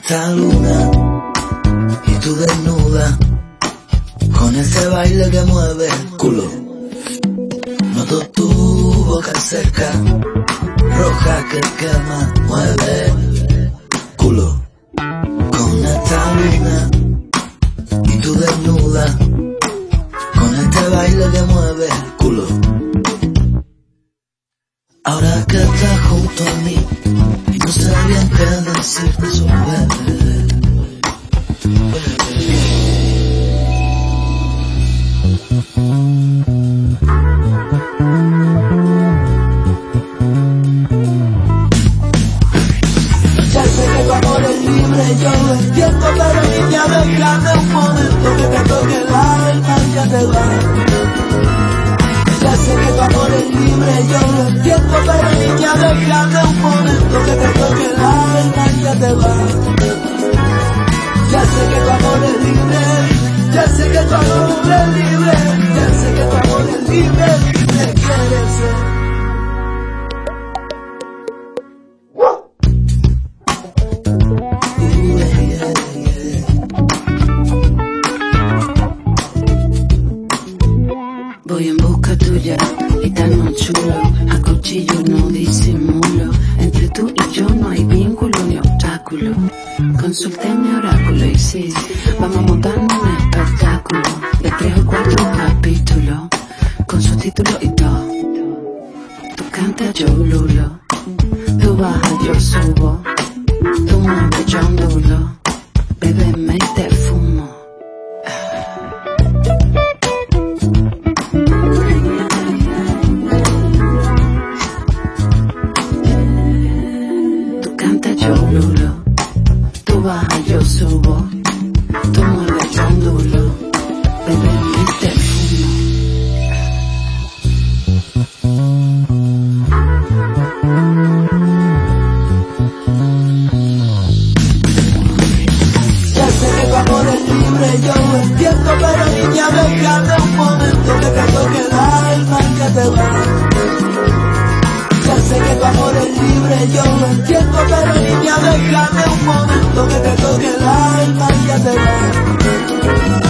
esta luna y tú desnuda, con ese baile que mueve el culo. Noto tu boca cerca, roja que quema, mueve el culo. Con esta luna y tú desnuda, con este baile que mueve el culo. Ahora que estás junto a mí, no sé bien qué decirte, solo bebé. Ya sé que tu amor es libre, yo lo entiendo, pero niña, déjame un momento que te toque el alma y ya te va. Ya sé que tu amor es libre, yo lo entiendo, pero niña, déjame un momento que te toque el alma y ya te va. Ya sé que tu amor es libre, ya sé que tu amor es libre, ya sé que tu amor es libre, libre quiere ser. Voy en busca tuya y tan no chulo, a cuchillo no disimulo. Entre tú y yo no hay vínculo ni obstáculo. Consulté mi oráculo y sí, vamos montando un espectáculo de 3 o 4 capítulos, con su título y todo. Tú cantas, yo lulo, tú bajas, yo subo, tú mueves, yo ondulo, bébeme y te fumo. Yo lulo, tú bajas, yo subo, tú mueves, yo ondulo, bébeme y te fumo. Ya sé que tu amor es libre, yo lo entiendo, pero niña, déjame un momento que te toque el alma y ya te va. Ya sé que tu amor es libre, yo lo entiendo, pero niña, déjame un momento que te toque el alma y ya te va.